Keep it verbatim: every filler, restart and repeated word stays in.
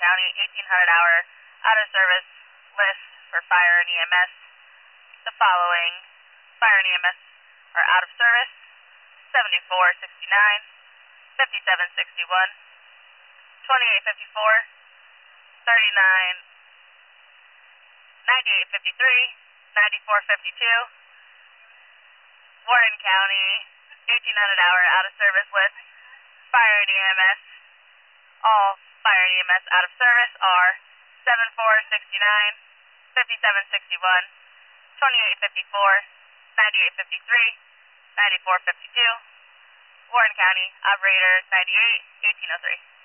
County, eighteen hundred hour out of service list for fire and E M S. The following fire and E M S are out of service: seventy-four sixty-nine, fifty-seven sixty-one, twenty-eight fifty-four, thirty-nine, ninety-eight fifty-three, ninety-four fifty-two. Warren County, eighteen hundred hour out of service list, fire and E M S. All fire and E M S out of service are seventy-four sixty-nine, fifty-seven sixty-one, twenty-eight fifty-four, ninety-eight fifty-three, ninety-four fifty-two. Warren County, operator ninety-eight, eighteen oh three.